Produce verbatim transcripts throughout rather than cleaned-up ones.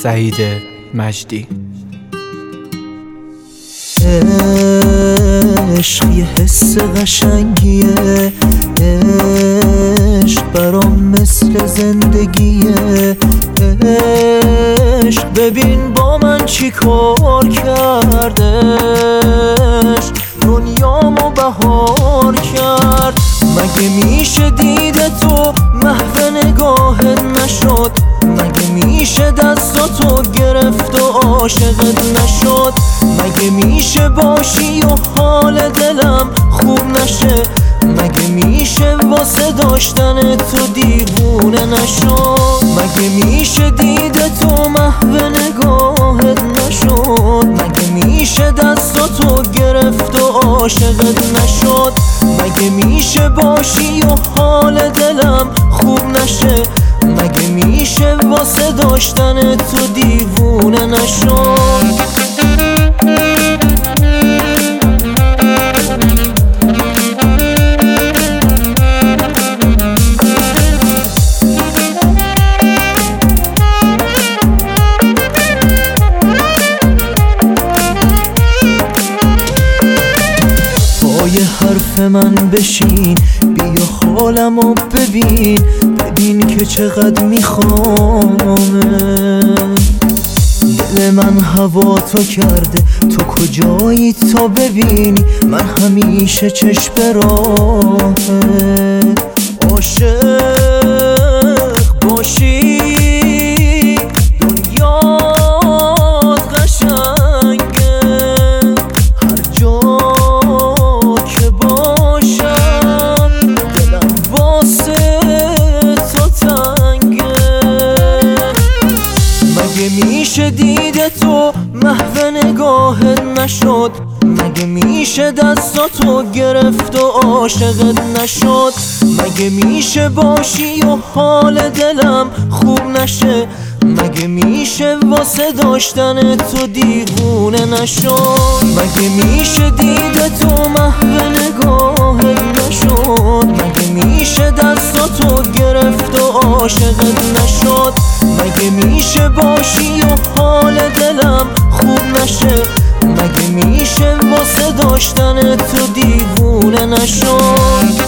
سعید مجدی. عشق یه حس قشنگیه، عشق برام مثل زندگیه. عشق ببین با من چی کار کردش، دنیامو بهار کرد. مگه میشه دیده تو محو نگاهت نشد؟ مگه میشه دستاتو گرفت و عاشقت نشد؟ مگه میشه باشی و حال دلم خوب نشه؟ مگه میشه واسه داشتن تو دیوونه نشد؟ مگه میشه دیده تو محو نگاهت نشد؟ مگه میشه دستاتو گرفت و عاشقت نشد؟ مگه میشه باشی و حال دلم خوب نشه؟ مگه میشه واسه داشتن تو دیوونه نشد؟ پای حرف من بشین، بیا حالمو ببین، ببین که چقدر میخوامه. دل من هوا تو کرده، تو کجایی تا ببینی من همیشه چشم راهه. عاشق باشی دنیا قشنگه، هر جا که باشم دلم واسه تو تنگه. مگه میشه دیده تو محو نگاهت نشد؟ مگه میشه دستاتو گرفت و عاشقت نشد؟ مگه میشه باشی و حال دلم خوب نشه؟ مگه میشه واسه داشتن تو دیوونه نشد؟ مگه میشه دیده تو محو نگاهت نشد؟ مگه میشه دستاتو گرفت و عاشقت نشد؟ مگه میشه باشی و حال دلم خوب نشه؟ مگه میشه واسه داشتن تو دیوونه نشد؟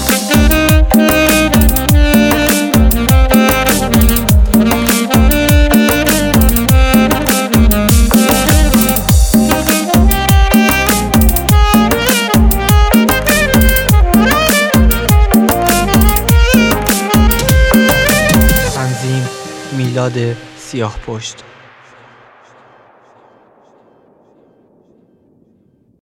تنظیم میلاد سیاهپشت.